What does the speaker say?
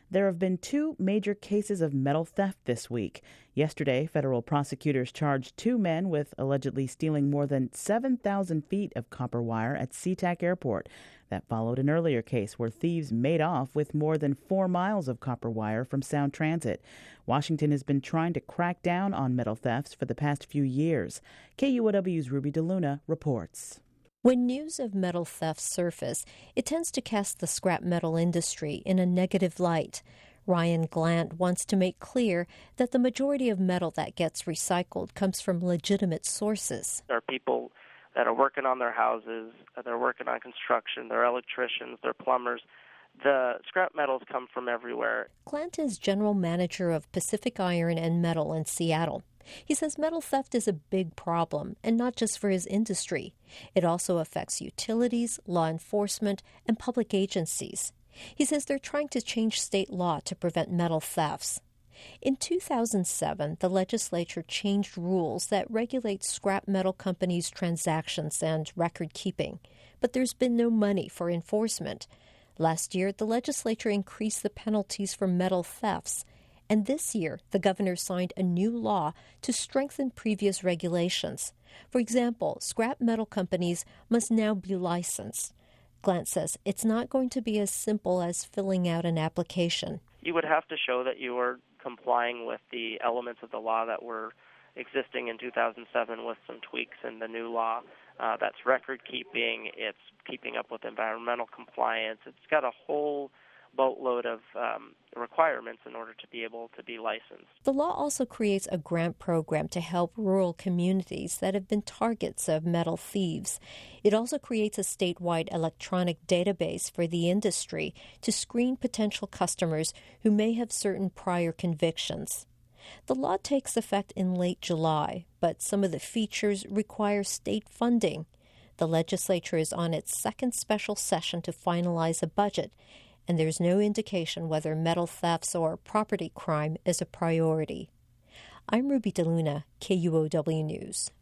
There have been two major cases of metal theft this week. Yesterday, federal prosecutors charged two men with allegedly stealing more than 7,000 feet of copper wire at SeaTac Airport. That followed an earlier case where thieves made off with more than 4 miles of copper wire from Sound Transit. Washington has been trying to crack down on metal thefts for the past few years. KUOW's Ruby DeLuna reports. When news of metal theft surface, it tends to cast the scrap metal industry in a negative light. Ryan Glant wants to make clear that the majority of metal that gets recycled comes from legitimate sources. There are people that are working on their houses, they're working on construction, they're electricians, they're plumbers. The scrap metals come from everywhere. Glant is general manager of Pacific Iron and Metal in Seattle. He says metal theft is a big problem, and not just for his industry. It also affects utilities, law enforcement, and public agencies. He says they're trying to change state law to prevent metal thefts. In 2007, the legislature changed rules that regulate scrap metal companies' transactions and record keeping, but there's been no money for enforcement. Last year, the legislature increased the penalties for metal thefts. And this year, the governor signed a new law to strengthen previous regulations. For example, scrap metal companies must now be licensed. Glant says it's not going to be as simple as filling out an application. You would have to show that you were complying with the elements of the law that were existing in 2007 with some tweaks in the new law. That's record keeping, it's keeping up with environmental compliance. It's got a whole boatload of requirements in order to be able to be licensed. The law also creates a grant program to help rural communities that have been targets of metal thieves. It also creates a statewide electronic database for the industry to screen potential customers who may have certain prior convictions. The law takes effect in late July, but some of the features require state funding. The legislature is on its second special session to finalize a budget, and there's no indication whether metal thefts or property crime is a priority. I'm Ruby DeLuna, KUOW News.